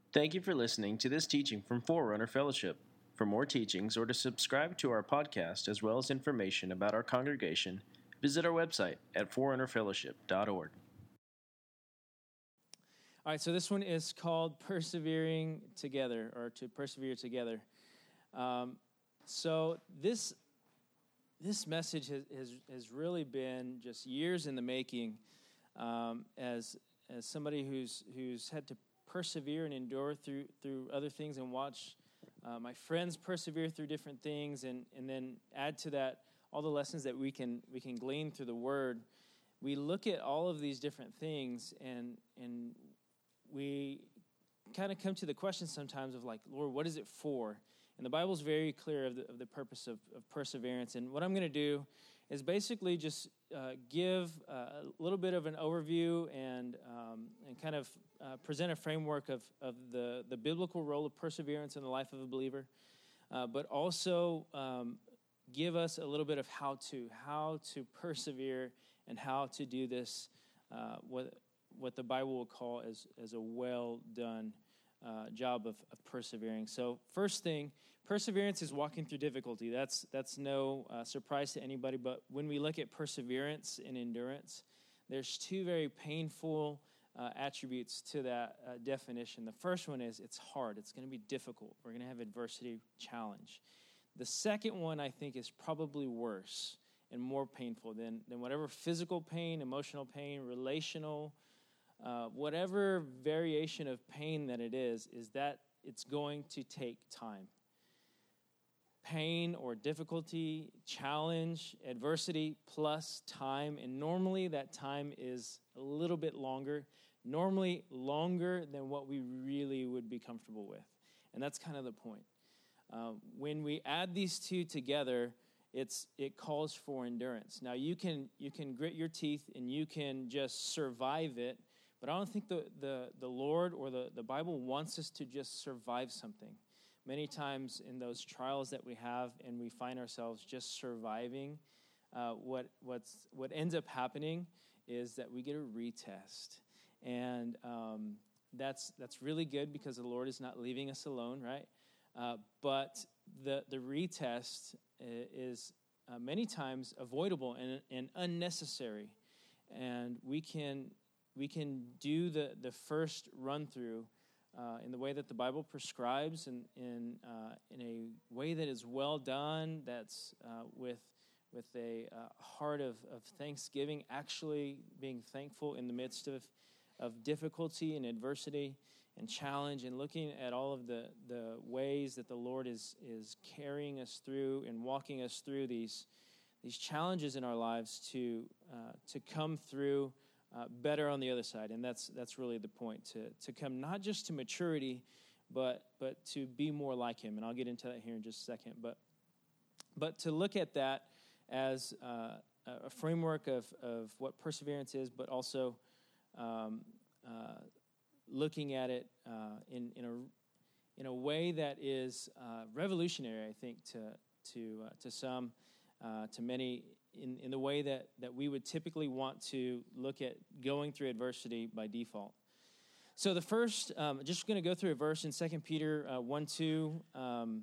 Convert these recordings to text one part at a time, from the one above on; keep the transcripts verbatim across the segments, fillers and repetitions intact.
Thank you for listening to this teaching from Forerunner Fellowship. For more teachings or to subscribe to our podcast as well as information about our congregation, visit our website at forerunner fellowship dot org. All right, so this one is called Persevering Together, or To Persevere Together. Um, so this this message has, has, has really been just years in the making um, as as somebody who's who's had to persevere and endure through through other things and watch uh, my friends persevere through different things, and, and then add to that all the lessons that we can we can glean through the Word. We look at all of these different things, and and we kind of come to the question sometimes of like, Lord, what is it for? And the Bible's very clear of the, of the purpose of, of perseverance. And what I'm going to do is basically just uh, give uh, a little bit of an overview and um, and kind of uh, present a framework of, of the, the biblical role of perseverance in the life of a believer, uh, but also um, give us a little bit of how to, how to persevere and how to do this, uh, what what the Bible will call as, as a well-done uh, job of, of persevering. So first thing, perseverance is walking through difficulty. That's that's no uh, surprise to anybody, but when we look at perseverance and endurance, there's two very painful uh, attributes to that uh, definition. The first one is it's hard. It's going to be difficult. We're going to have adversity, challenge. The second one, I think, is probably worse and more painful than, than whatever physical pain, emotional pain, relational Uh, whatever variation of pain that it is, is that it's going to take time. Pain or difficulty, challenge, adversity, plus time. And normally that time is a little bit longer, normally longer than what we really would be comfortable with. And that's kind of the point. Uh, when we add these two together, it's it calls for endurance. Now you can you can grit your teeth and you can just survive it. But I don't think the, the, the Lord or the, the Bible wants us to just survive something. Many times in those trials that we have and we find ourselves just surviving, uh, what what's what ends up happening is that we get a retest. And um, that's that's really good because the Lord is not leaving us alone, right? Uh, but the, the retest is uh, many times avoidable and, and unnecessary. And we can... We can do the, the first run-through uh, in the way that the Bible prescribes and in, uh, in a way that is well done, that's uh, with with a uh, heart of, of thanksgiving, actually being thankful in the midst of, of difficulty and adversity and challenge, and looking at all of the, the ways that the Lord is is carrying us through and walking us through these, these challenges in our lives to uh, to come through Uh, better on the other side. And that's that's really the point, to to come not just to maturity, but but to be more like Him. And I'll get into that here in just a second. But but to look at that as uh, a framework of, of what perseverance is, but also um, uh, looking at it uh, in in a in a way that is uh, revolutionary, I think, to to uh, to some, uh, to many. In, in the way that, that we would typically want to look at going through adversity by default. So the first, um, just going to go through a verse in Second Peter uh, one two. Um,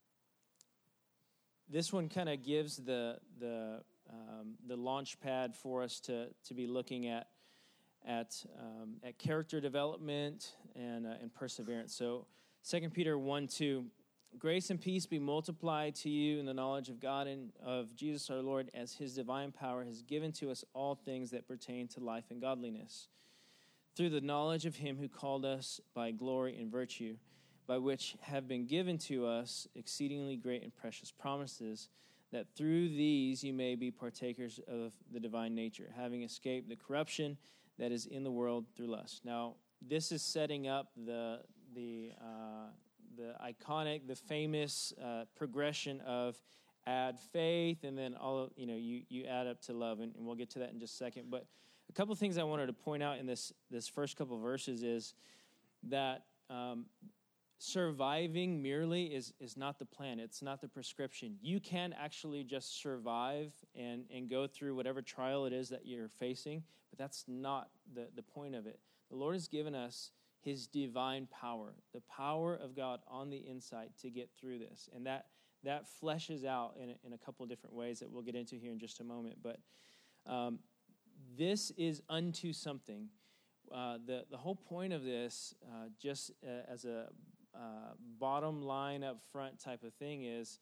this one kind of gives the the um, the launch pad for us to to be looking at at um, at character development and uh, and perseverance. So Second Peter one two. Grace and peace be multiplied to you in the knowledge of God and of Jesus our Lord, as His divine power has given to us all things that pertain to life and godliness, through the knowledge of Him who called us by glory and virtue, by which have been given to us exceedingly great and precious promises, that through these you may be partakers of the divine nature, having escaped the corruption that is in the world through lust. Now, this is setting up the the uh, the iconic, the famous uh, progression of add faith, and then all of, you know you you add up to love, and, and we'll get to that in just a second. But a couple of things I wanted to point out in this this first couple of verses is that um, surviving merely is is not the plan. It's not the prescription. You can actually just survive and and go through whatever trial it is that you're facing, but that's not the the point of it. The Lord has given us his divine power, the power of God on the inside to get through this. And that that fleshes out in a, in a couple of different ways that we'll get into here in just a moment. But um, this is unto something. Uh, the, the whole point of this, uh, just uh, as a uh, bottom line up front type of thing, is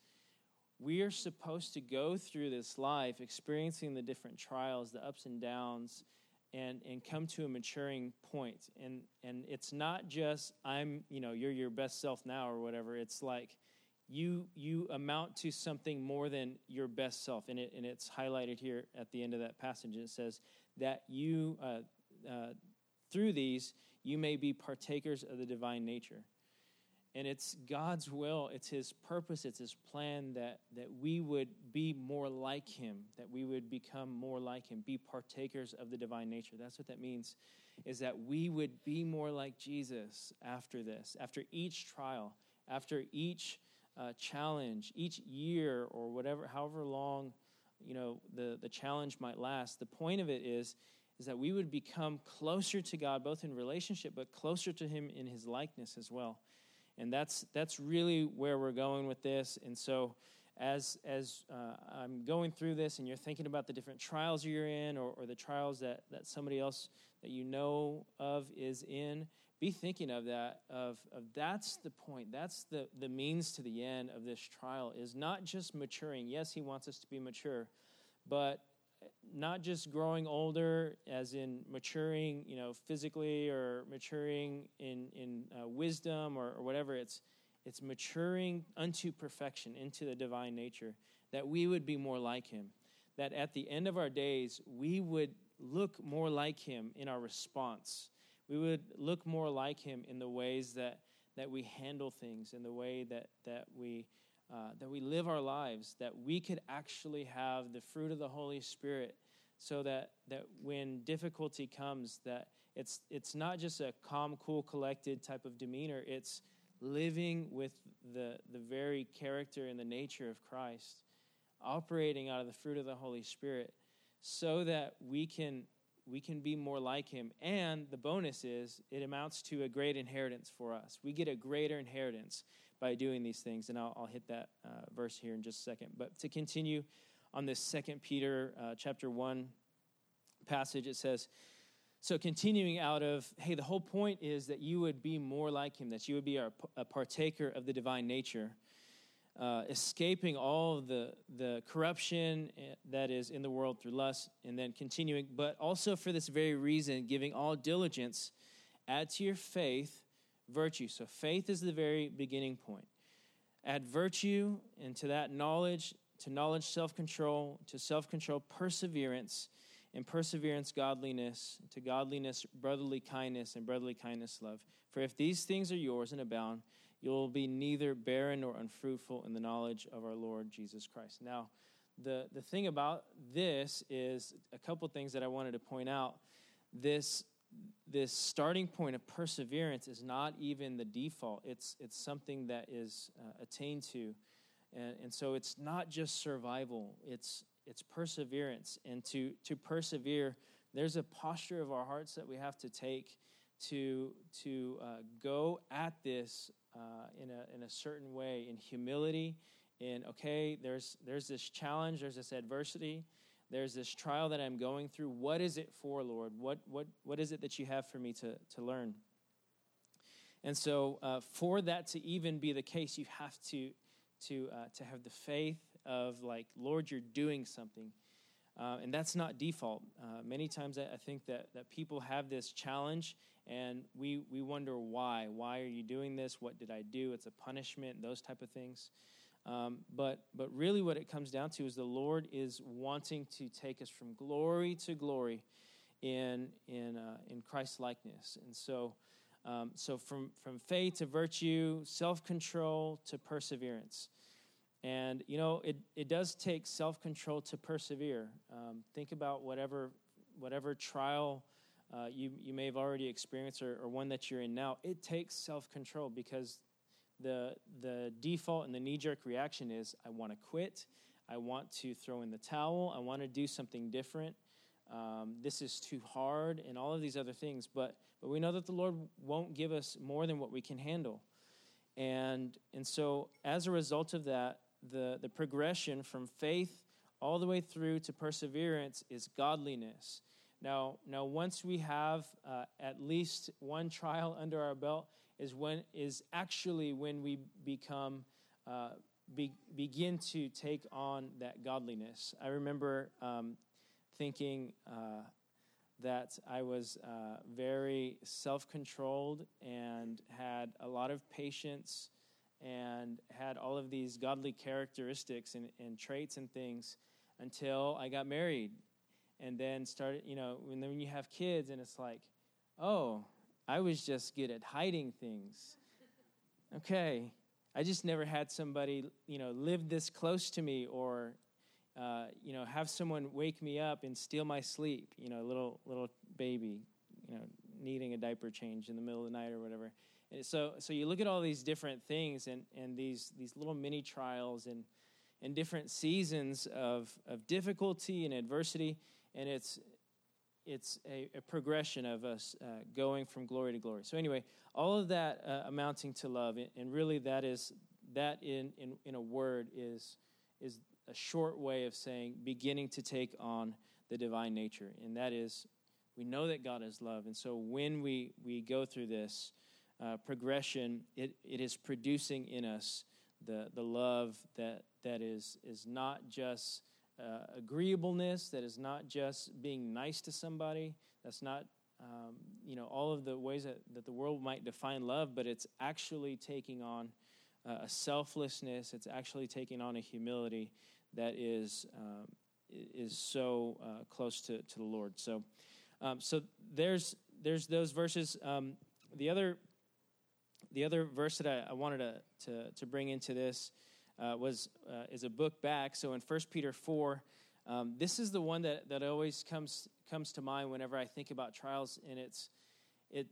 we are supposed to go through this life experiencing the different trials, the ups and downs, and and come to a maturing point. And and it's not just I'm, you know, you're your best self now or whatever. It's like you you amount to something more than your best self. And it and it's highlighted here at the end of that passage. It says that you uh, uh, through these you may be partakers of the divine nature. And it's God's will, it's his purpose, it's his plan that, that we would be more like him, that we would become more like him, be partakers of the divine nature. That's what that means, is that we would be more like Jesus after this, after each trial, after each uh, challenge, each year or whatever, however long, you know, the, the challenge might last. The point of it is, is that we would become closer to God, both in relationship, but closer to him in his likeness as well. And that's that's really where we're going with this. And so as as uh, I'm going through this and you're thinking about the different trials you're in or, or the trials that, that somebody else that you know of is in, be thinking of that, of, of that's the point. That's the, the means to the end of this trial, is not just maturing. Yes, he wants us to be mature, but not just growing older as in maturing, you know, physically or maturing in, in uh, wisdom or, or whatever. It's it's maturing unto perfection, into the divine nature, that we would be more like him, that at the end of our days, we would look more like him in our response. We would look more like him in the ways that, that we handle things, in the way that, that we Uh, that we live our lives, that we could actually have the fruit of the Holy Spirit, so that that when difficulty comes, that it's it's not just a calm, cool, collected type of demeanor. It's living with the the very character and the nature of Christ, operating out of the fruit of the Holy Spirit, so that we can we can be more like him. And the bonus is, it amounts to a great inheritance for us. We get a greater inheritance by doing these things, and I'll, I'll hit that uh, verse here in just a second. But to continue on this Second Peter uh, chapter one passage, it says, so continuing out of, hey, the whole point is that you would be more like him, that you would be a, a partaker of the divine nature, uh, escaping all of the, the corruption that is in the world through lust, and then continuing, but also for this very reason, giving all diligence, add to your faith virtue. So faith is the very beginning point. Add virtue, and to that knowledge, to knowledge self-control, to self-control perseverance, and perseverance godliness, to godliness brotherly kindness, and brotherly kindness love. For if these things are yours and abound, you will be neither barren nor unfruitful in the knowledge of our Lord Jesus Christ. Now, the, the thing about this is a couple things that I wanted to point out. This This starting point of perseverance is not even the default. It's it's something that is uh, attained to, and and so it's not just survival. It's it's perseverance, and to to persevere, there's a posture of our hearts that we have to take to to uh, go at this uh, in a in a certain way, in humility. In okay, there's there's this challenge, there's this adversity. There's this trial that I'm going through. What is it for, Lord? What what what is it that you have for me to, to learn? And so uh, for that to even be the case, you have to to uh, to have the faith of like, Lord, you're doing something. Uh, and that's not default. Uh, many times I, I think that, that people have this challenge, and we, we wonder why. Why are you doing this? What did I do? It's a punishment, those type of things. Um, but but really what it comes down to is the Lord is wanting to take us from glory to glory in in uh, in Christ's likeness. And so um, so from, from faith to virtue, self-control to perseverance. And, you know, it, it does take self-control to persevere. Um, think about whatever whatever trial uh, you, you may have already experienced or, or one that you're in now. It takes self-control, because the the default and the knee-jerk reaction is, I want to quit. I want to throw in the towel. I want to do something different. um, this is too hard, and all of these other things. But but we know that the Lord won't give us more than what we can handle. And and so as a result of that, the, the progression from faith all the way through to perseverance is godliness. Now, now once we have uh, at least one trial under our belt, is when is actually when we become uh, be, begin to take on that godliness. I remember um, thinking uh, that I was uh, very self-controlled and had a lot of patience and had all of these godly characteristics and, and traits and things until I got married. And then started, you know, when, when you have kids and it's like, oh, I was just good at hiding things. Okay, I just never had somebody, you know, live this close to me or, uh, you know, have someone wake me up and steal my sleep, you know, a little, little baby, you know, needing a diaper change in the middle of the night or whatever. And so so you look at all these different things and, and these these little mini trials and, and different seasons of, of difficulty and adversity, and it's it's a, a progression of us uh, going from glory to glory. So anyway, all of that uh, amounting to love, and really that is that in, in, in a word is is a short way of saying beginning to take on the divine nature, and that is we know that God is love, and so when we we go through this uh, progression, it it is producing in us the the love that that is is not just Uh, agreeableness, that is not just being nice to somebody, that's not, um, you know, all of the ways that, that the world might define love, but it's actually taking on uh, a selflessness, it's actually taking on a humility that is um, is so uh, close to, to the Lord. So um, so there's there's those verses. Um, the other the other verse that I, I wanted to, to, to bring into this Uh, was uh, is a book back. So in First Peter four, um, this is the one that, that always comes comes to mind whenever I think about trials. And it's it.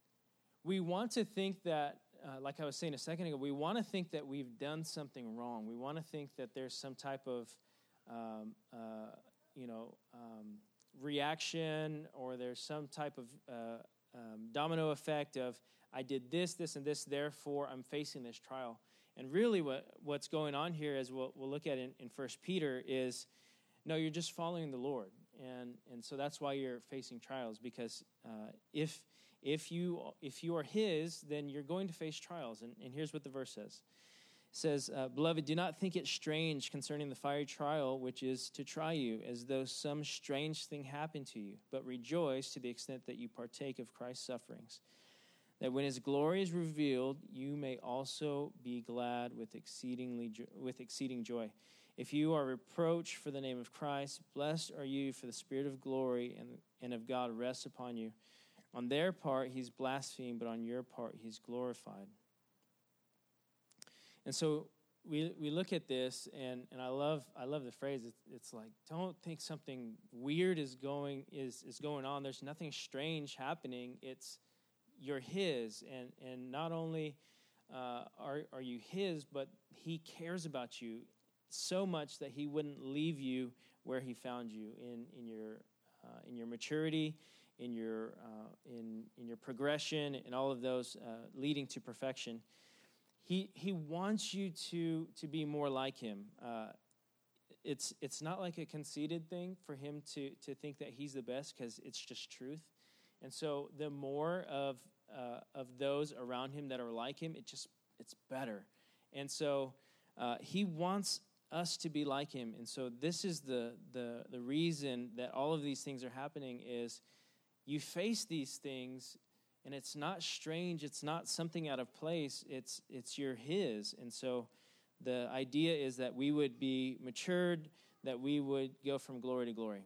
We want to think that, uh, like I was saying a second ago, we want to think that we've done something wrong. We want to think that there's some type of, um, uh, you know, um, reaction, or there's some type of uh, um, domino effect of I did this, this, and this, therefore I'm facing this trial. And really what, what's going on here, as we'll, we'll look at in, in First Peter, is, no, you're just following the Lord. And and so that's why you're facing trials, because uh, if if you if you are His, then you're going to face trials. And, and here's what the verse says. It says, uh, Beloved, do not think it strange concerning the fiery trial, which is to try you, as though some strange thing happened to you, but rejoice to the extent that you partake of Christ's sufferings, that when His glory is revealed, you may also be glad with exceedingly jo- with exceeding joy. If you are reproached for the name of Christ, blessed are you, for the Spirit of glory and, and of God rests upon you. On their part, He's blasphemed, but on your part, He's glorified. And so we we look at this, and, and I love I love the phrase. It's, it's like, don't think something weird is going is is going on. There's nothing strange happening. It's you're His, and and not only uh, are are you His, but He cares about you so much that He wouldn't leave you where He found you in in your uh, in your maturity, in your uh, in in your progression, and all of those uh, leading to perfection. He He wants you to to be more like Him. Uh, it's it's not like a conceited thing for Him to to think that He's the best, because it's just truth. And so the more of uh, of those around Him that are like Him, it just it's better. And so uh, He wants us to be like Him. And so this is the the the reason that all of these things are happening is you face these things, and it's not strange, it's not something out of place, it's it's you're His. And so the idea is that we would be matured, that we would go from glory to glory.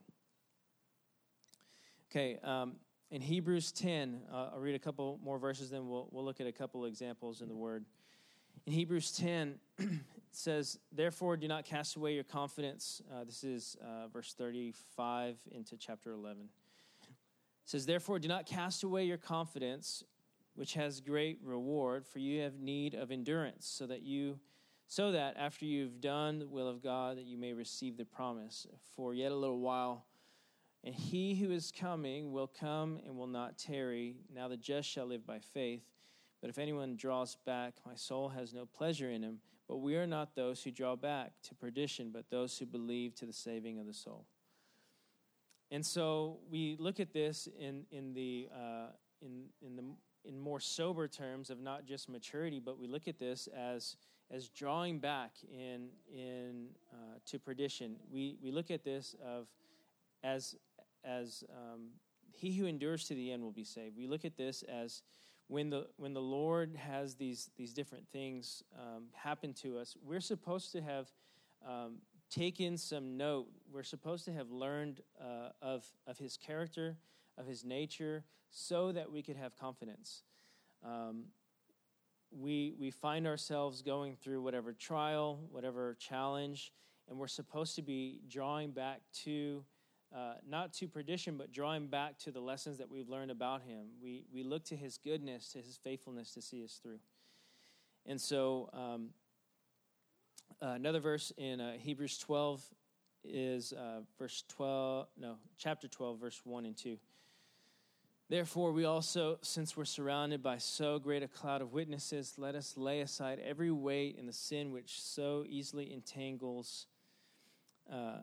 Okay, um, in Hebrews ten, uh, I'll read a couple more verses, then we'll we'll look at a couple examples in the Word. In Hebrews ten, it says, Therefore do not cast away your confidence. Uh, this is uh, verse thirty-five into chapter eleven. It says, Therefore do not cast away your confidence, which has great reward, for you have need of endurance, so that you, so that after you've done the will of God, that you may receive the promise. For yet a little while, And he who is coming will come and will not tarry. Now the just shall live by faith. But if anyone draws back, my soul has no pleasure in him. But we are not those who draw back to perdition, but those who believe to the saving of the soul. And so we look at this in in the uh, in in the in more sober terms of not just maturity, but we look at this as as drawing back in in uh, to perdition. We we look at this of as as um, he who endures to the end will be saved. We look at this as when the when the Lord has these these different things um, happen to us, we're supposed to have um, taken some note. We're supposed to have learned uh, of of His character, of His nature, so that we could have confidence. Um, we we find ourselves going through whatever trial, whatever challenge, and we're supposed to be drawing back to. Uh, not to perdition, but drawing back to the lessons that we've learned about Him. We we look to His goodness, to His faithfulness to see us through. And so um, uh, another verse in uh, Hebrews twelve is uh, verse twelve, no, chapter twelve, verse one and two. Therefore, we also, since we're surrounded by so great a cloud of witnesses, let us lay aside every weight and the sin which so easily entangles uh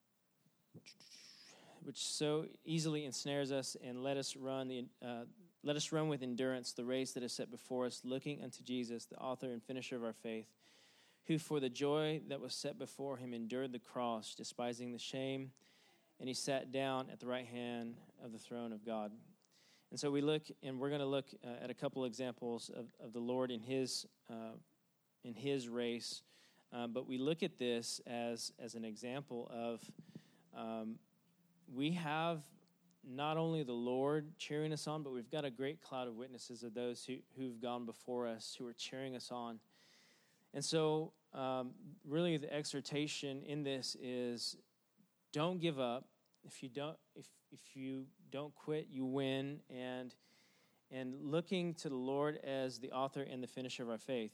which so easily ensnares us, and let us run the uh, let us run with endurance the race that is set before us, looking unto Jesus, the author and finisher of our faith, who for the joy that was set before him endured the cross, despising the shame, and he sat down at the right hand of the throne of God. And so we look, and we're going to look uh, at a couple examples of, of the Lord in his uh, in his race, uh, but we look at this as as an example of. Um, We have not only the Lord cheering us on, but we've got a great cloud of witnesses of those who, who've gone before us, who are cheering us on. And so um, really the exhortation in this is don't give up. If you don't if if you don't quit, you win. And and looking to the Lord as the author and the finisher of our faith.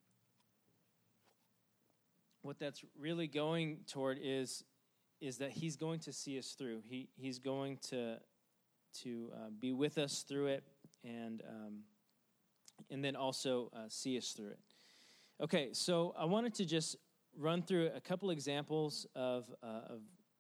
What that's really going toward is is that he's going to see us through. He he's going to to uh, be with us through it, and um, and then also uh, see us through it. Okay, so I wanted to just run through a couple examples of uh, of,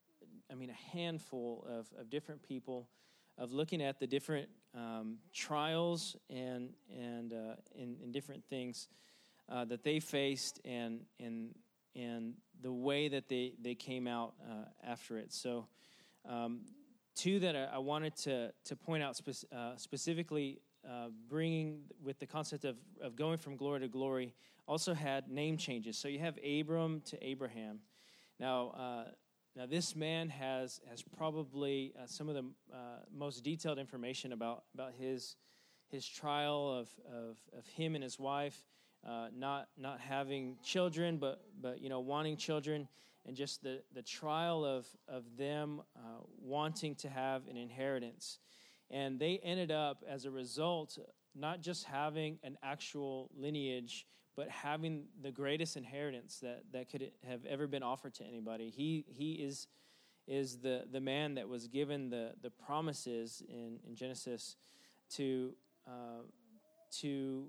I mean, a handful of of different people, of looking at the different um, trials and and uh, in, in different things uh, that they faced, and and. and the way that they, they came out uh, after it. So um, two that I, I wanted to to point out spe- uh, specifically, uh, bringing with the concept of, of going from glory to glory, also had name changes. So you have Abram to Abraham. Now, uh, now this man has has probably uh, some of the uh, most detailed information about, about his his trial of, of, of him and his wife. Uh, not not having children, but but you know wanting children, and just the, the trial of of them uh, wanting to have an inheritance, and they ended up as a result not just having an actual lineage, but having the greatest inheritance that, that could have ever been offered to anybody. He he is is the the man that was given the the promises in, in Genesis to uh, to.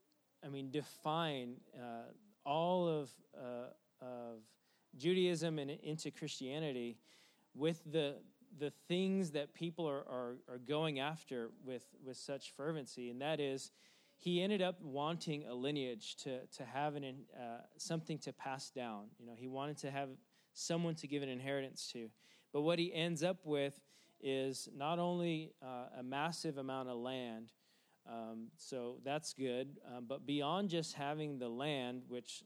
I mean, define uh, all of uh, of Judaism and into Christianity with the the things that people are, are, are going after with, with such fervency, and that is, he ended up wanting a lineage to to have an uh, something to pass down. You know, he wanted to have someone to give an inheritance to, but what he ends up with is not only uh, a massive amount of land. Um, so that's good. Um, but beyond just having the land, which,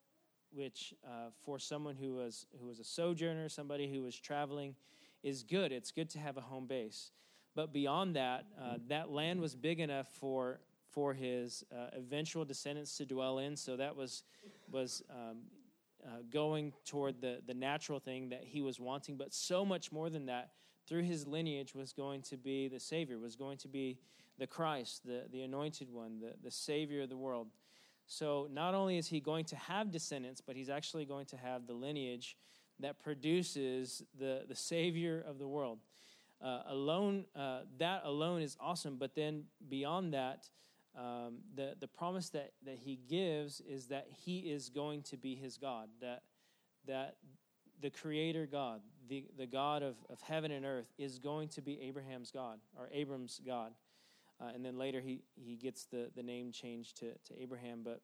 which uh, for someone who was who was a sojourner, somebody who was traveling, is good. It's good to have a home base. But beyond that, uh, that land was big enough for for his uh, eventual descendants to dwell in. So that was was um, uh, going toward the the natural thing that he was wanting. But so much more than that, through his lineage was going to be the Savior, was going to be the Christ, the, the anointed one, the, the Savior of the world. So not only is he going to have descendants, but he's actually going to have the lineage that produces the, the Savior of the world. uh, alone, uh, that alone is awesome. But then beyond that, um, the the promise that that he gives is that he is going to be his God. That that the Creator God, the the God of of heaven and earth, is going to be Abraham's God or Abram's God. Uh, and then later he he gets the the name changed to to Abraham, but.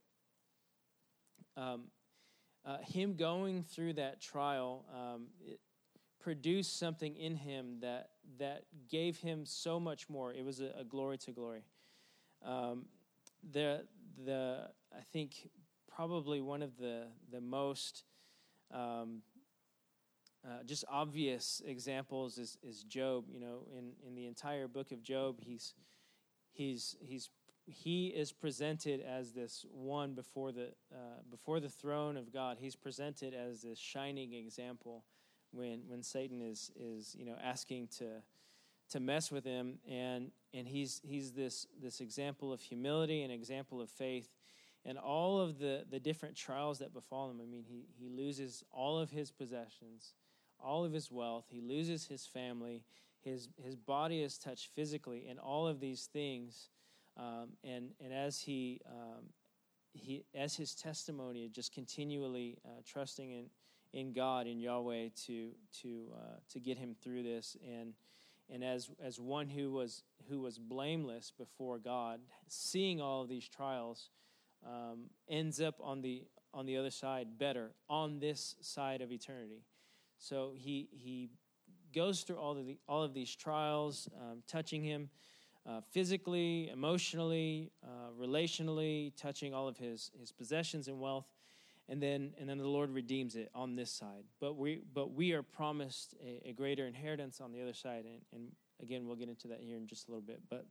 Um, Uh, him going through that trial um, it produced something in him that that gave him so much more. It was a, a glory to glory. Um, the the I think probably one of the the most um, uh, just obvious examples is is Job. You know, in, in the entire book of Job, he's he's he's he is presented as this one before the uh, before the throne of God. He's presented as this shining example when when Satan is is you know asking to to mess with him, and and he's he's this this example of humility, an example of faith, and all of the the different trials that befall him. I mean, he he loses all of his possessions, all of his wealth. He loses his family. His his body is touched physically, and all of these things. Um, and and as he um, he as his testimony, just continually uh, trusting in, in God, in Yahweh, to to uh, to get him through this, and and as as one who was who was blameless before God, seeing all of these trials, um, ends up on the on the other side better, on this side of eternity. So he he goes through all of the all of these trials, um, touching him. Uh, physically, emotionally, uh, relationally, touching all of his, his possessions and wealth, and then and then the Lord redeems it on this side. But we but we are promised a, a greater inheritance on the other side, and, and again we'll get into that here in just a little bit. But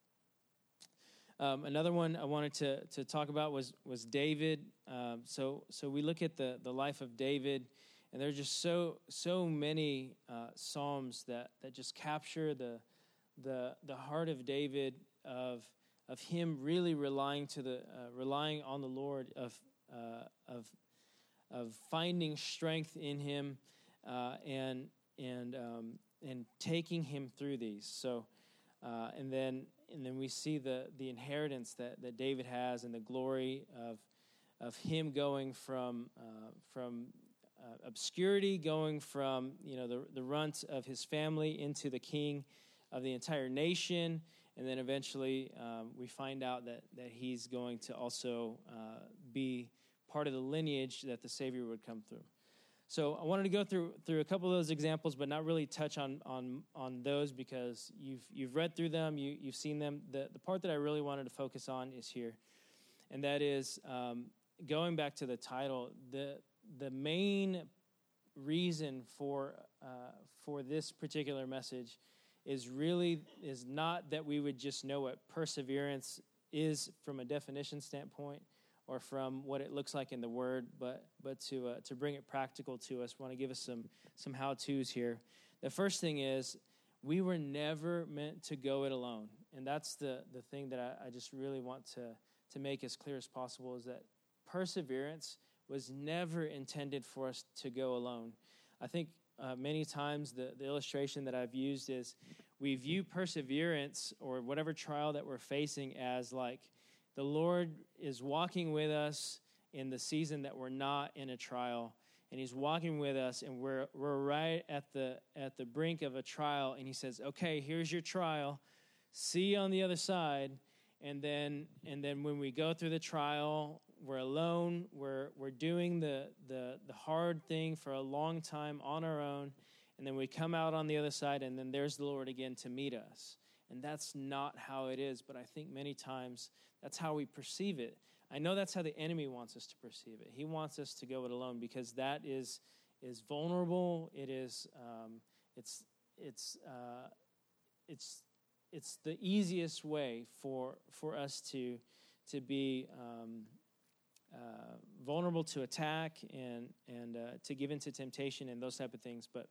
um, another one I wanted to to talk about was was David. Um, so so we look at the the life of David, and there's just so so many uh, psalms that that just capture the the the heart of David, of of him really relying to the uh, relying on the Lord, of uh, of of finding strength in him, uh, and and um, and taking him through these. So uh, and then and then we see the the inheritance that, that David has, and the glory of of him going from uh, from uh, obscurity, going from you know the the runt of his family into the king of the entire nation, and then eventually um, we find out that that he's going to also uh, be part of the lineage that the Savior would come through. So I wanted to go through through a couple of those examples, but not really touch on on on those because you've you've read through them, you you've seen them. The the part that I really wanted to focus on is here, and that is um, going back to the title. The the main reason for uh, for this particular message is really is not that we would just know what perseverance is from a definition standpoint or from what it looks like in the Word, but but to uh, to bring it practical to us. I want to give us some some how-tos here. The first thing is we were never meant to go it alone, and that's the the thing that I, I just really want to to make as clear as possible is that perseverance was never intended for us to go alone. I think Uh, many times the, the illustration that I've used is we view perseverance or whatever trial that we're facing as like the Lord is walking with us in the season that we're not in a trial, and he's walking with us, and we're we're right at the at the brink of a trial, and he says, okay, here's your trial, see you on the other side. And then and then when we go through the trial, we're alone. We're we're doing the, the the hard thing for a long time on our own, and then we come out on the other side, and then there's the Lord again to meet us. And that's not how it is, but I think many times that's how we perceive it. I know that's how the enemy wants us to perceive it. He wants us to go it alone because that is is vulnerable. It is um, it's it's uh, it's it's the easiest way for for us to to be um, uh, vulnerable to attack and and uh, to give into temptation and those type of things. But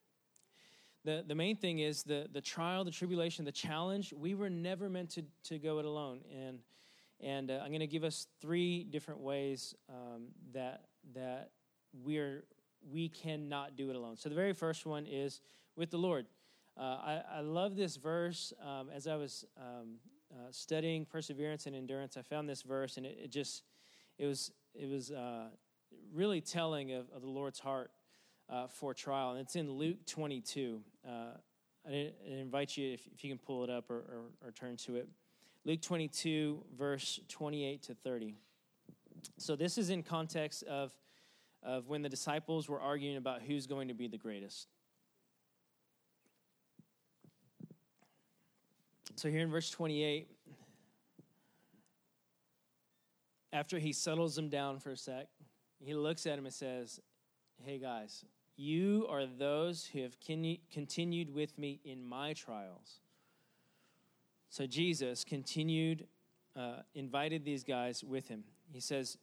the the main thing is the the trial, the tribulation, the challenge. We were never meant to to go it alone, and and uh, I'm going to give us three different ways um, that that we're we cannot do it alone. So the very first one is with the Lord. Uh, I, I love this verse. Um, as I was um, uh, studying perseverance and endurance, I found this verse, and it, it just it was it was uh, really telling of, of the Lord's heart uh, for trial, and it's in Luke twenty-two. Uh, I, I invite you, if, if you can pull it up or, or, or turn to it. Luke twenty-two, verse twenty-eight to thirty. So this is in context of of when the disciples were arguing about who's going to be the greatest. So here in verse twenty-eight, after he settles them down for a sec, he looks at him and says, hey guys, you are those who have continued with me in my trials. So Jesus continued, uh, invited these guys with him. He says,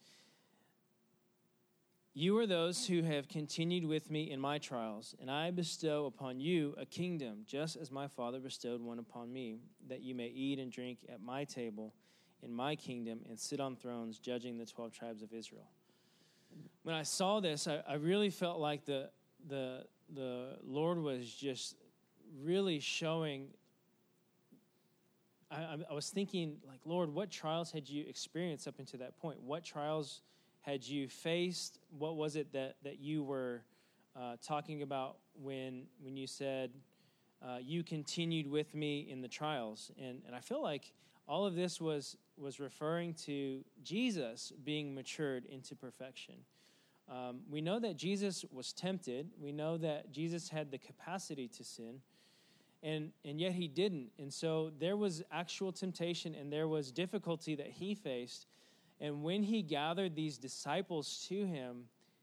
you are those who have continued with me in my trials, and I bestow upon you a kingdom, just as my Father bestowed one upon me, that you may eat and drink at my table in my kingdom and sit on thrones judging the twelve tribes of Israel. When I saw this, I, I really felt like the, the, the Lord was just really showing. I, I was thinking, like, Lord, what trials had you experienced up until that point? What trials had you faced? What was it that, that you were uh, talking about when when you said uh, you continued with me in the trials? And and I feel like all of this was was referring to Jesus being matured into perfection. Um, we know that Jesus was tempted. We know that Jesus had the capacity to sin, and and yet he didn't. And so there was actual temptation and there was difficulty that he faced. And when he gathered these disciples to him,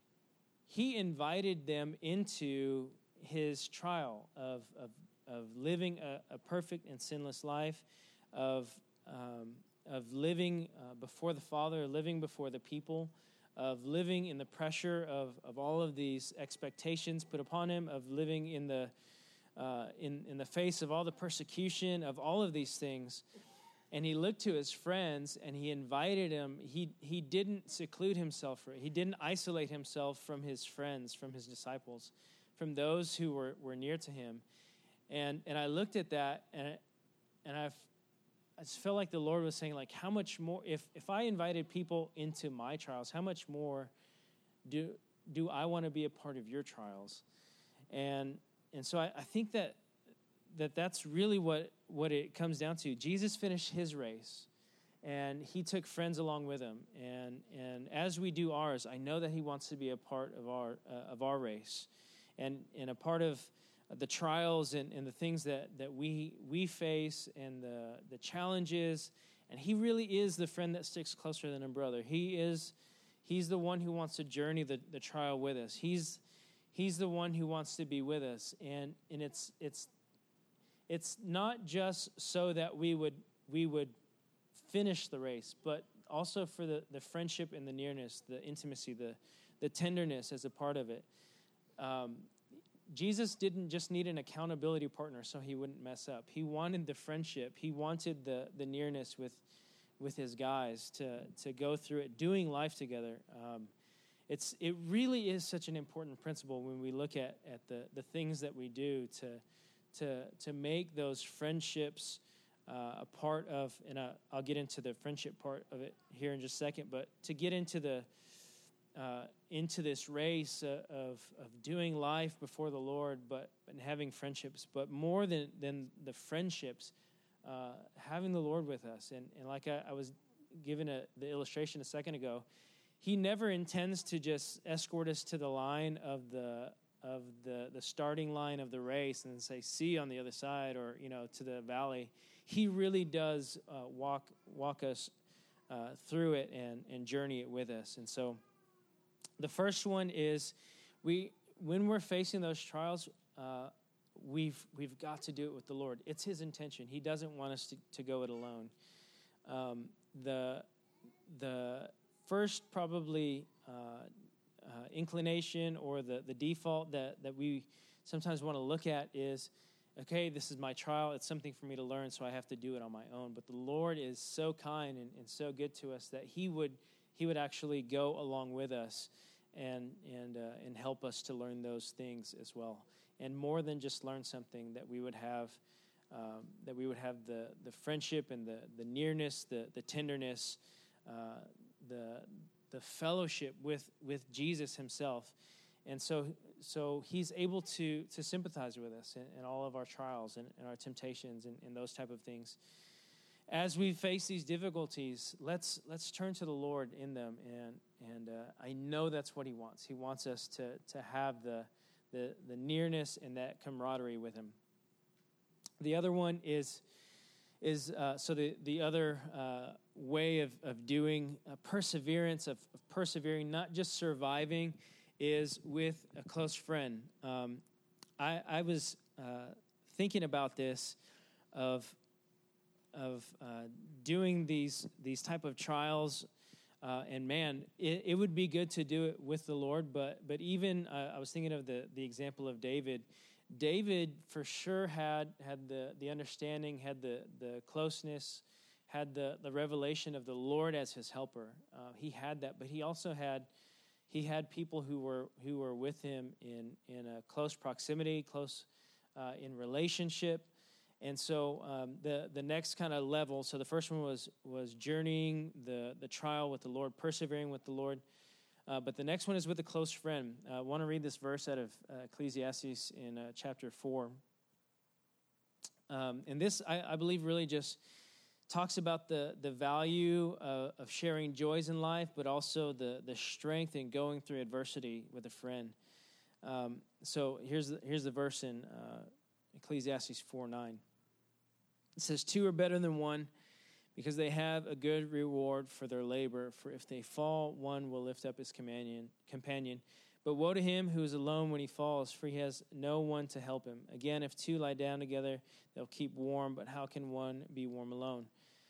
he invited them into his trial of of, of living a, a perfect and sinless life, of um, of living uh, before the Father, living before the people, of living in the pressure of, of all of these expectations put upon him, of living in the uh, in in the face of all the persecution, of all of these things. And he looked to his friends and he invited him. He he didn't seclude himself. He didn't isolate himself from his friends, from his disciples, from those who were, were near to him. And and I looked at that and and I've, I just felt like the Lord was saying, like, how much more, if, if I invited people into my trials, how much more do do I want to be a part of your trials? And and so I, I think that that that's really what, what it comes down to. Jesus finished his race, and he took friends along with him. And and as we do ours, I know that he wants to be a part of our uh, of our race, and and a part of the trials and, and the things that, that we we face and the the challenges. And he really is the friend that sticks closer than a brother. He is he's the one who wants to journey the, the trial with us. He's he's the one who wants to be with us. And and it's it's It's not just so that we would we would finish the race, but also for the, the friendship and the nearness, the intimacy, the the tenderness as a part of it. Um, Jesus didn't just need an accountability partner so he wouldn't mess up. He wanted the friendship. He wanted the the nearness with with his guys to to go through it, doing life together. Um, it's it really is such an important principle when we look at at the the things that we do to. to to make those friendships uh, a part of, and uh, I'll get into the friendship part of it here in just a second, but to get into the uh, into this race uh, of of doing life before the Lord, but and having friendships, but more than, than the friendships, uh, having the Lord with us. And, and like I, I was given a, the illustration a second ago, he never intends to just escort us to the line of the of the, the starting line of the race and then say, see on the other side, or, you know, to the valley. He really does uh, walk walk us uh, through it and, and journey it with us. And so the first one is we when we're facing those trials, uh, we've we've got to do it with the Lord. It's his intention. He doesn't want us to, to go it alone. Um, the the first probably uh, Uh, inclination or the, the default that, that we sometimes want to look at is, okay, this is my trial. It's something for me to learn, so I have to do it on my own. But the Lord is so kind and, and so good to us that he would he would actually go along with us and and uh, and help us to learn those things as well. and more than just learn something, that we would have um, that we would have the the friendship and the the nearness, the the tenderness, uh, the the fellowship with with Jesus himself. And so so he's able to to sympathize with us in, in all of our trials and, and our temptations and, and those type of things. As we face these difficulties, let's let's turn to the Lord in them, and and uh, I know that's what he wants. He wants us to to have the the the nearness and that camaraderie with him. The other one is is uh, so the the other uh, way of of doing uh, perseverance, of, of persevering, not just surviving, is with a close friend. Um, I I was uh, thinking about this of. of uh, doing these these type of trials, uh, and man, it, it would be good to do it with the Lord, but but even, uh, I was thinking of the, the example of David. David for sure had had the, the understanding, had the, the closeness, had the, the revelation of the Lord as his helper. Uh, he had that, but he also had he had people who were who were with him in, in a close proximity, close uh, in relationship. And so um, the the next kind of level, so the first one was was journeying the, the trial with the Lord, persevering with the Lord. Uh, but the next one is with a close friend. Uh, I want to read this verse out of uh, Ecclesiastes in uh, chapter four. Um, and this, I, I believe, really just talks about the, the value uh, of sharing joys in life, but also the, the strength in going through adversity with a friend. Um, so here's the, here's the verse in uh, Ecclesiastes four nine. It says, two are better than one, because they have a good reward for their labor. For if they fall, one will lift up his companion. companion. But woe to him who is alone when he falls, for he has no one to help him. Again, if two lie down together, they'll keep warm, but how can one be warm alone?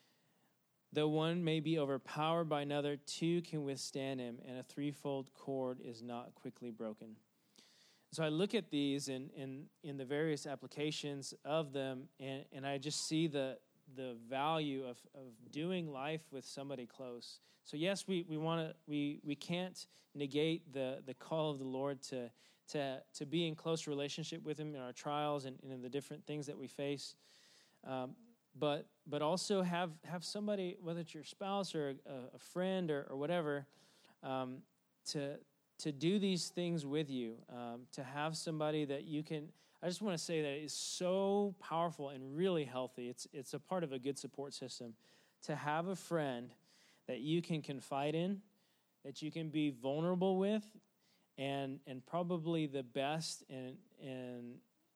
Though one may be overpowered by another, two can withstand him, and a threefold cord is not quickly broken. So I look at these in, in, in the various applications of them, and, and I just see the the value of, of doing life with somebody close. So yes, we, we want to we we can't negate the, the call of the Lord to to to be in close relationship with him in our trials and, and in the different things that we face. Um, but but also have have somebody, whether it's your spouse or a, a friend or, or whatever, um, to to do these things with you, um, to have somebody that you can. I just want to say that it is so powerful and really healthy. It's it's a part of a good support system to have a friend that you can confide in, that you can be vulnerable with, and and probably the best and and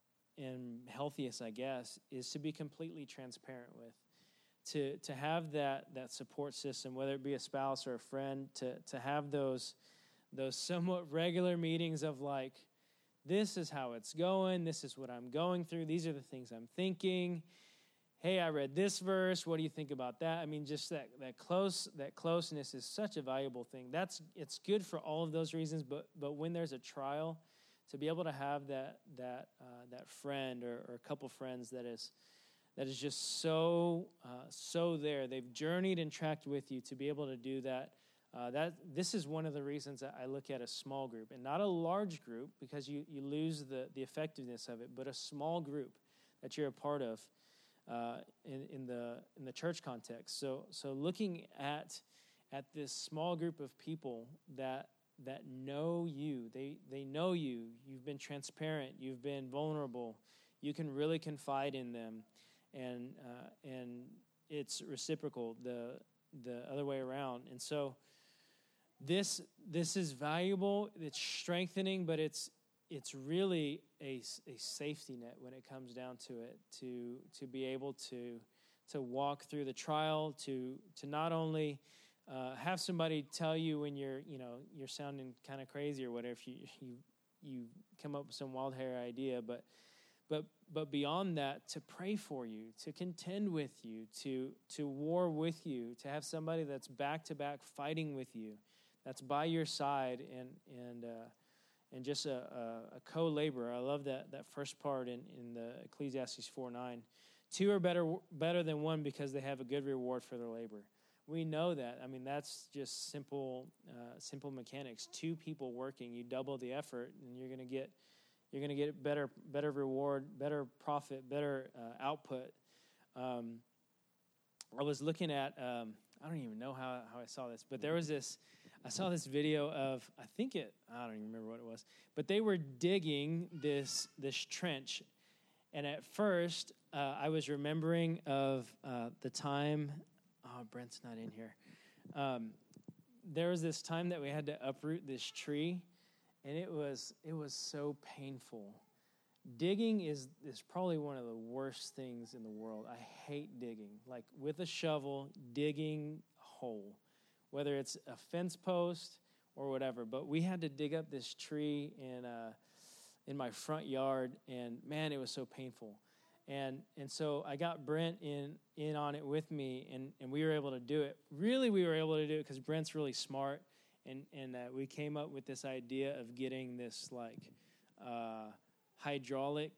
and healthiest, I guess, is to be completely transparent with. To to have that that support system, whether it be a spouse or a friend, to to have those those somewhat regular meetings of like, this is how it's going. This is what I'm going through. These are the things I'm thinking. Hey, I read this verse. What do you think about that? I mean, just that that close that closeness is such a valuable thing. That's it's good for all of those reasons. But but when there's a trial, to be able to have that that uh, that friend or, or a couple friends that is that is just so uh, so there. They've journeyed and tracked with you to be able to do that. Uh, that this is one of the reasons that I look at a small group and not a large group, because you, you lose the, the effectiveness of it, but a small group that you're a part of uh, in, in the in the church context. So so looking at at this small group of people that that know you, they they know you. You've been transparent. You've been vulnerable. You can really confide in them, and uh, and it's reciprocal the the other way around. And so. This this is valuable. It's strengthening, but it's it's really a, a safety net when it comes down to it. To to be able to to walk through the trial, to to not only uh, have somebody tell you when you're you know you're sounding kind of crazy or whatever, if you you you come up with some wild hair idea, but but but beyond that, to pray for you, to contend with you, to to war with you, to have somebody that's back to back fighting with you, that's by your side, and and uh, and just a, a, a co-laborer. I love that that first part in, in the Ecclesiastes four nine. Two are better better than one, because they have a good reward for their labor. We know that. I mean, that's just simple uh, simple mechanics. Two people working, you double the effort, and you're going to get You're going to get better better reward, better profit, better uh, output. Um, I was looking at, um, I don't even know how, how I saw this, but there was this, I saw this video of, I think it, I don't even remember what it was, but they were digging this this trench. And at first, uh, I was remembering of uh, the time, oh, Brent's not in here. Um, there was this time that we had to uproot this tree, and it was it was so painful. Digging is, is probably one of the worst things in the world. I hate digging. Like with a shovel, digging a hole, whether it's a fence post or whatever. But we had to dig up this tree in uh, in my front yard, and man, it was so painful. And and so I got Brent in in on it with me, and, and we were able to do it. Really, we were able to do it because Brent's really smart, and and uh, we came up with this idea of getting this like uh, hydraulic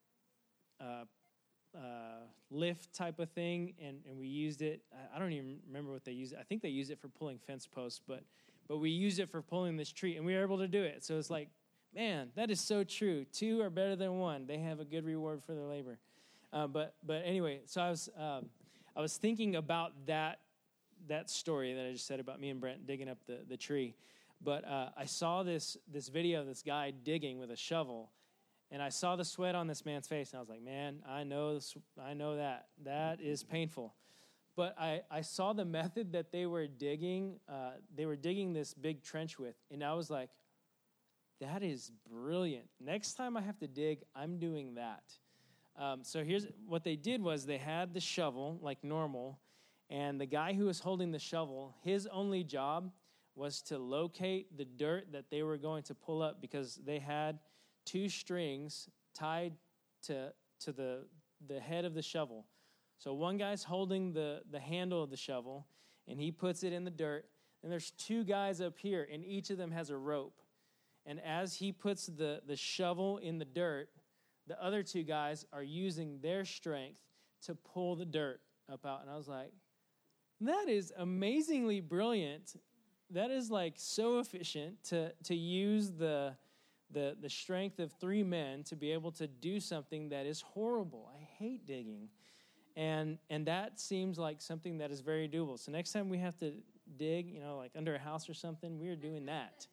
uh, uh, lift type of thing, and, and we used it. I, I don't even remember what they used it. I think they used it for pulling fence posts, but but we used it for pulling this tree, and we were able to do it. So it's like, man, that is so true. Two are better than one. They have a good reward for their labor. Uh, but but anyway, so I was um, I was thinking about that that story that I just said about me and Brent digging up the, the tree. But uh, I saw this this video of this guy digging with a shovel, and I saw the sweat on this man's face, and I was like, man, I know this, I know that that is painful. But I, I saw the method that they were digging. Uh, they were digging this big trench with, and I was like, that is brilliant. Next time I have to dig, I'm doing that. Um, so here's what they did was they had the shovel like normal, and the guy who was holding the shovel, his only job was to locate the dirt that they were going to pull up, because they had two strings tied to to the the head of the shovel. So one guy's holding the, the handle of the shovel, and he puts it in the dirt, and there's two guys up here, and each of them has a rope. And as he puts the, the shovel in the dirt, the other two guys are using their strength to pull the dirt up out. And I was like, that is amazingly brilliant. That is like so efficient to to use the the the strength of three men to be able to do something that is horrible. I hate digging. And and that seems like something that is very doable. So next time we have to dig, you know, like under a house or something, we are doing that.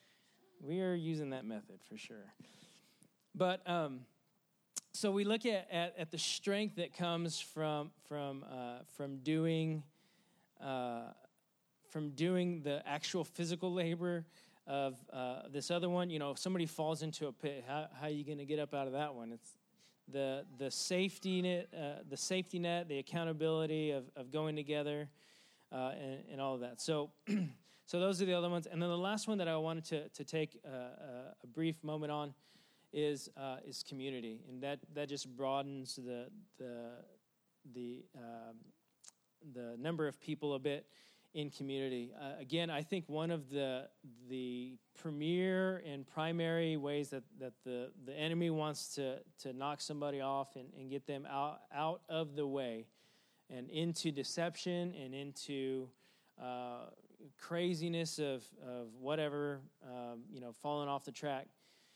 We are using that method for sure. But um, so we look at, at, at the strength that comes from from uh, from doing uh, from doing the actual physical labor of uh, this other one. You know, if somebody falls into a pit, how how are you going to get up out of that one? It's the the safety net, uh, the safety net, the accountability of, of going together, uh, and, and all of that. So. So those are the other ones. And then the last one that I wanted to, to take uh, a, a brief moment on is uh, is community. And that, that just broadens the the the um, the number of people a bit in community. Uh, again, I think one of the the premier and primary ways that, that the, the enemy wants to, to knock somebody off and, and get them out, out of the way and into deception and into uh, craziness of of whatever, um, you know, falling off the track,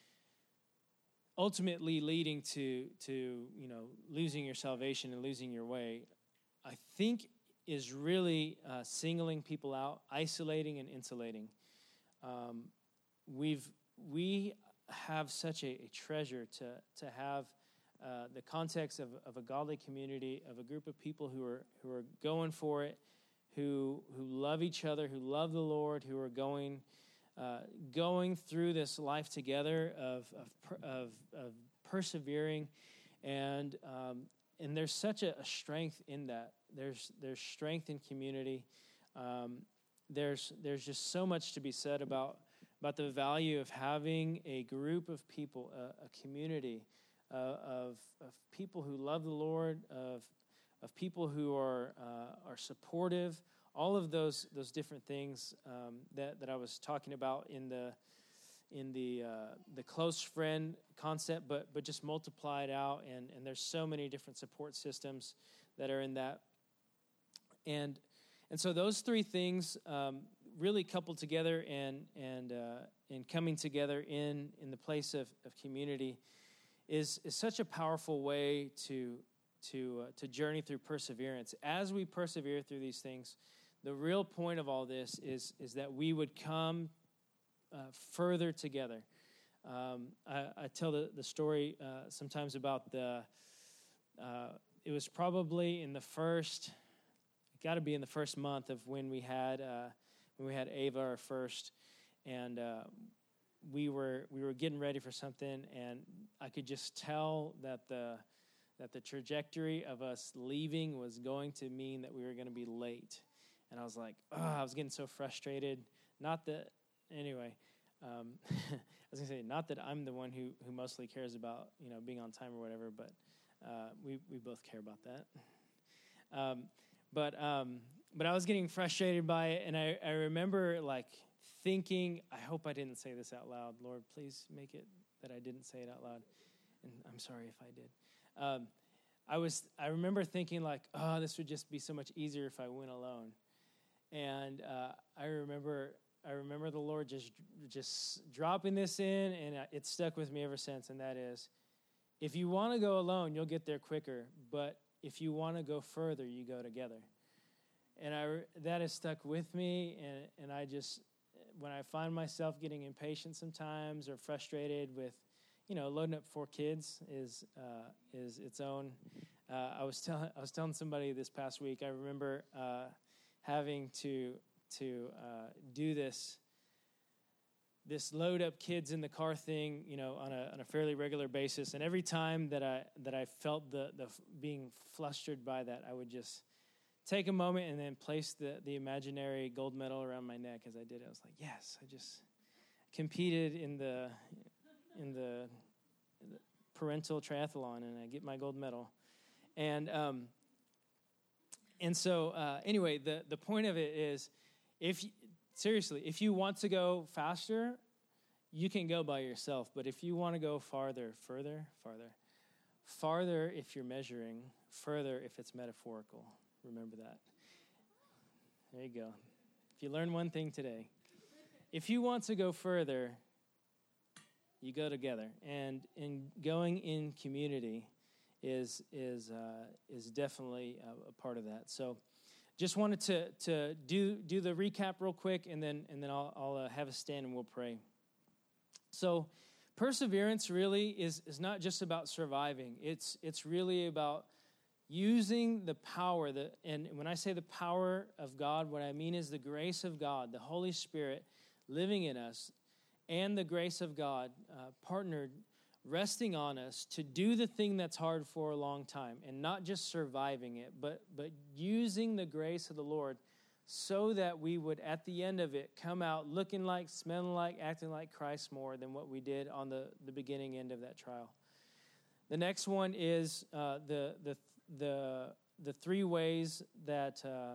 ultimately leading to to you know losing your salvation and losing your way, I think is really uh, singling people out, isolating and insulating. Um, we've we have such a, a treasure to to have uh, the context of, of a godly community, of a group of people who are who are going for it, who who love each other, who love the Lord, who are going uh, going through this life together of of of, of persevering, and um, and there's such a, a strength in that. There's there's strength in community. Um, there's there's just so much to be said about about the value of having a group of people, a, a community uh, of of people who love the Lord, of of people who are uh, are supportive, all of those those different things um, that that I was talking about in the in the uh, the close friend concept, but but just multiply it out, and and there's so many different support systems that are in that, and and so those three things um, really coupled together and and uh, and coming together in in the place of, of community is is such a powerful way to to uh, to journey through perseverance. As we persevere through these things, the real point of all this is is that we would come uh, further together. Um, I, I tell the the story uh, sometimes about the. Uh, it was probably in the first. Got to be in the first month of when we had uh, when we had Ava, our first, and uh, we were we were getting ready for something, and I could just tell that the that the trajectory of us leaving was going to mean that we were going to be late, and I was like, oh, I was getting so frustrated. Not that anyway. Um, I was gonna say not that I'm the one who who mostly cares about you know being on time or whatever, but uh, we we both care about that. Um, But um, but I was getting frustrated by it, and I, I remember like thinking, I hope I didn't say this out loud. Lord, please make it that I didn't say it out loud, and I'm sorry if I did. Um, I was I remember thinking like, oh, this would just be so much easier if I went alone, and uh, I remember I remember the Lord just just dropping this in, and it's stuck with me ever since. And that is, if you want to go alone, you'll get there quicker, but if you want to go further, you go together. And I, that has stuck with me, and, and I just, when I find myself getting impatient sometimes or frustrated with, you know, loading up four kids is uh, is its own. Uh, I was telling I was telling somebody this past week. I remember uh, having to to uh, do this this load up kids in the car thing, you know, on a on a fairly regular basis. And every time that I that I felt the the being flustered by that, I would just take a moment and then place the the imaginary gold medal around my neck as I did it. I was like, yes, I just competed in the in the, in the parental triathlon, and I get my gold medal. And um, and so uh, anyway, the the point of it is, if you, seriously, if you want to go faster, you can go by yourself. But if you want to go farther, further, farther, farther if you're measuring, further if it's metaphorical. Remember that. There you go. If you learn one thing today, if you want to go further, you go together. And in going in community is is uh, is definitely a, a part of that. So. Just wanted to to do do the recap real quick, and then and then I'll I'll uh, have us stand and we'll pray. So, perseverance really is is not just about surviving. It's it's really about using the power that, and when I say the power of God, what I mean is the grace of God, the Holy Spirit living in us, and the grace of God uh, partnered, resting on us to do the thing that's hard for a long time, and not just surviving it, but but using the grace of the Lord so that we would, at the end of it, come out looking like, smelling like, acting like Christ more than what we did on the, the beginning end of that trial. The next one is uh, the the the the three ways that uh,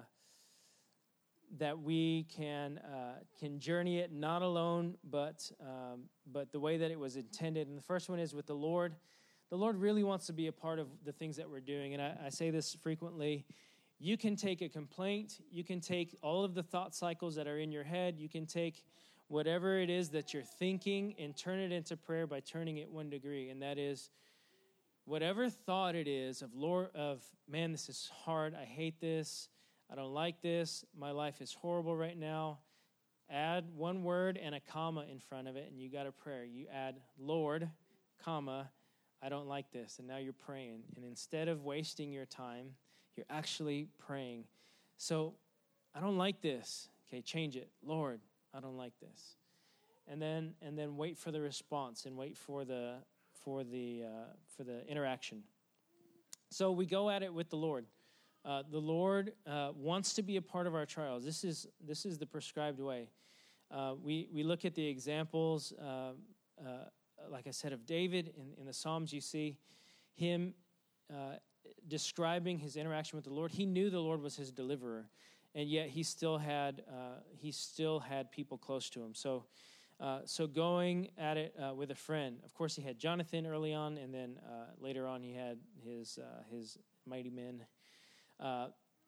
that we can uh, can journey it, not alone, but um, but the way that it was intended. And the first one is with the Lord. The Lord really wants to be a part of the things that we're doing. And I, I say this frequently. You can take a complaint. You can take all of the thought cycles that are in your head. You can take whatever it is that you're thinking and turn it into prayer by turning it one degree. And that is, whatever thought it is of, Lord, of man, this is hard. I hate this. I don't like this. My life is horrible right now. Add one word and a comma in front of it, and you got a prayer. You add, Lord, comma, I don't like this. And now you're praying. And instead of wasting your time, you're actually praying. So, I don't like this. Okay, change it. Lord, I don't like this. And then and then wait for the response and wait for the for the uh, for the interaction. So we go at it with the Lord. Uh, the Lord uh, wants to be a part of our trials. This is this is the prescribed way. Uh, we we look at the examples, uh, uh, like I said, of David in, in the Psalms. You see him uh, describing his interaction with the Lord. He knew the Lord was his deliverer, and yet he still had uh, he still had people close to him. So. Uh, so going at it uh, with a friend. Of course, he had Jonathan early on, and then uh, later on he had his uh, his mighty men. Uh,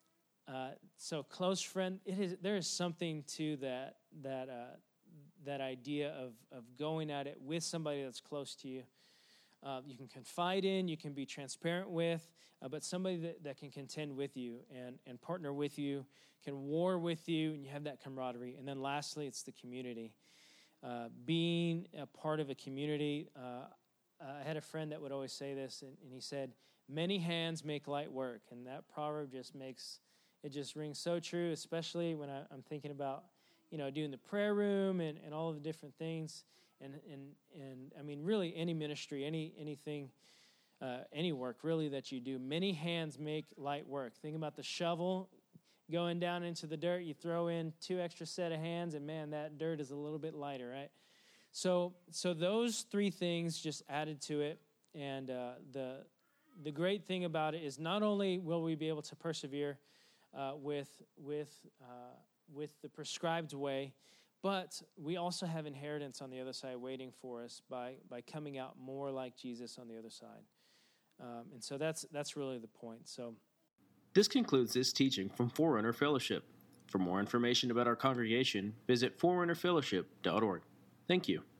Uh, so close friend, it is there is something to that that uh, that idea of of going at it with somebody that's close to you. Uh, you can confide in, you can be transparent with, uh, but somebody that, that can contend with you and, and partner with you, can war with you, and you have that camaraderie. And then lastly, it's the community. Uh, being a part of a community, uh, I had a friend that would always say this, and, and he said, many hands make light work. And that proverb just makes, it just rings so true, especially when I, I'm thinking about, you know, doing the prayer room and, and all of the different things. And, and, and I mean, really any ministry, any anything, uh, any work really that you do, many hands make light work. Think about the shovel going down into the dirt. You throw in two extra set of hands, and man, that dirt is a little bit lighter, right? So so those three things just added to it. And uh, the the great thing about it is not only will we be able to persevere uh, with with uh, with the prescribed way, but we also have inheritance on the other side waiting for us by, by coming out more like Jesus on the other side. Um, and so that's that's really the point. So, this concludes this teaching from Forerunner Fellowship. For more information about our congregation, visit forerunner fellowship dot org. Thank you.